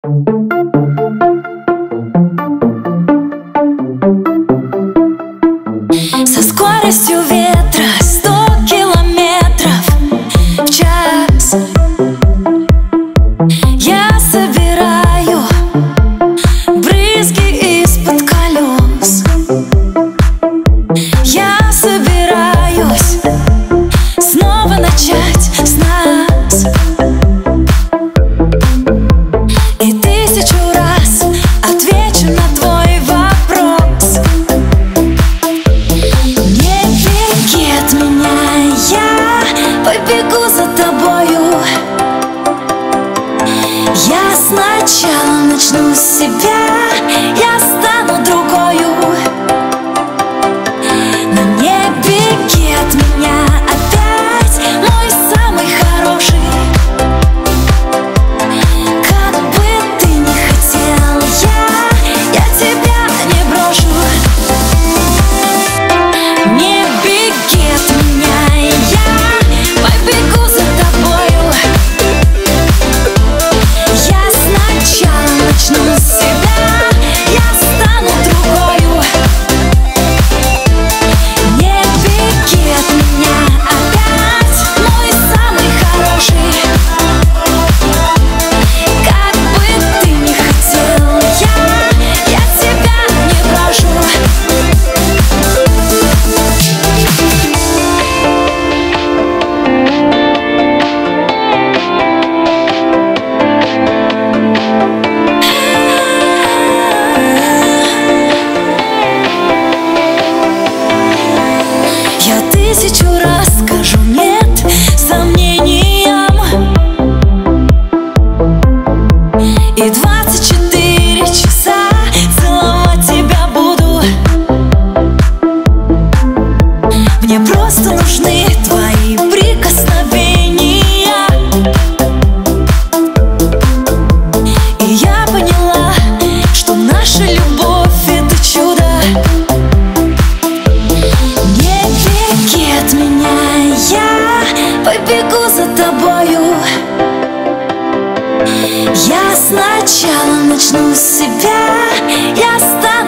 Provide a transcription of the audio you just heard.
Со скоростью ветра 100 километров в час я собираю брызги из-под колес. Я собираюсь снова начать с нас. И 1000 раз отвечу на твой вопрос. Не беги от меня, я побегу за тобою. Я сначала начну с себя, я стану другою. Но не беги от меня опять, мой самый хороший. Как бы ты ни хотел, я тебя не брошу. Не беги от меня, я побегу за тобою. Я сначала начну с себя, я стану другою. Не беги от меня опять, мой самый хороший. Как бы ты ни хотел, я тебя не брошу. Я 1000 раз скажу нет сомнениям, и 24 часа целовать тебя буду. Мне просто нужны твои прикосновения. И я поняла, что наша любовь — это чудо. Не беги от меня, я побегу за тобою. Я сначала начну с себя, я стану